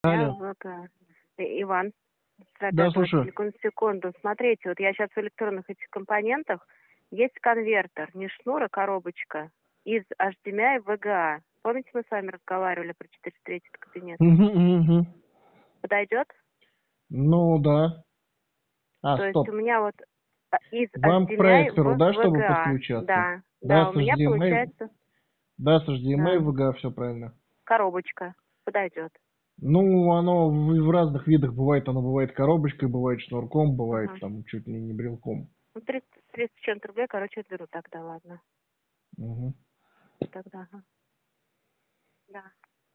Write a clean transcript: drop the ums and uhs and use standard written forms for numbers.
Алло. Иван, Да, слушаю. секунду. Смотрите, вот я сейчас в электронных этих компонентах, есть конвертер, не шнур, а коробочка из HDMI в VGA. Помните, мы с вами разговаривали про 403 кабинет? Угу. Подойдет? Ну, да. То есть Стоп. у меня вот из Вам к HDMI проектору, в да, чтобы VGA. подключаться? Да, Да, да, с у меня HDMI, получается, да, с HDMI да, VGA, все правильно. коробочка. Подойдет. Ну, оно в разных видах бывает. Оно бывает коробочкой, бывает шнурком, бывает Ага. там чуть ли не брелком. Ну, 30 с чем-то рублей, короче, отберу тогда, ладно. Угу. Тогда, ага. Да.